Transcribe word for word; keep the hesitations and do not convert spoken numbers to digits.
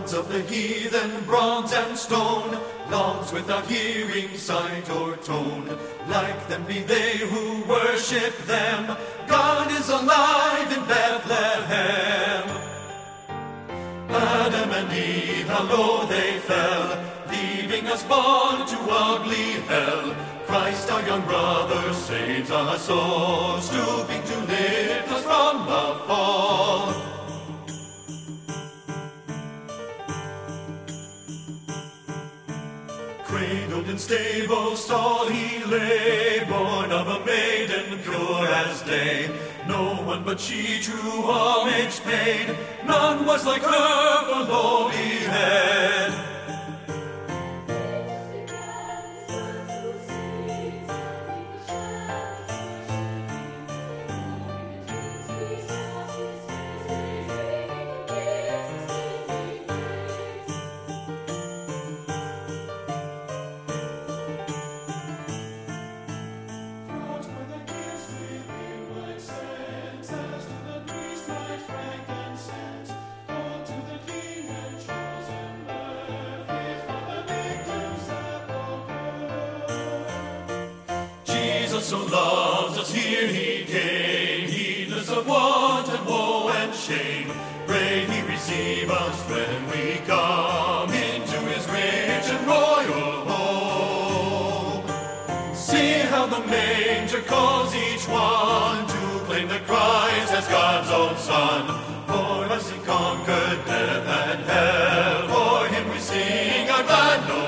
Gods of the heathen, bronze and stone, longs without hearing, sight, or tone. Like them be they who worship them. God is alive in Bethlehem. Adam and Eve, how low they fell, leaving us born to ugly hell. Christ our young brother saves us all, stooping to lift us from the fall. Cradled in stable stall he lay, born of a maiden pure as day. No one but she true homage paid, none was like her for lowly head. Jesus so loves us, here he came, heedless of want and woe and shame. Pray he receive us when we come into his rich and royal home. See how the manger calls each one to claim that Christ as God's own Son. For us he conquered death and hell, for him we sing our glad note.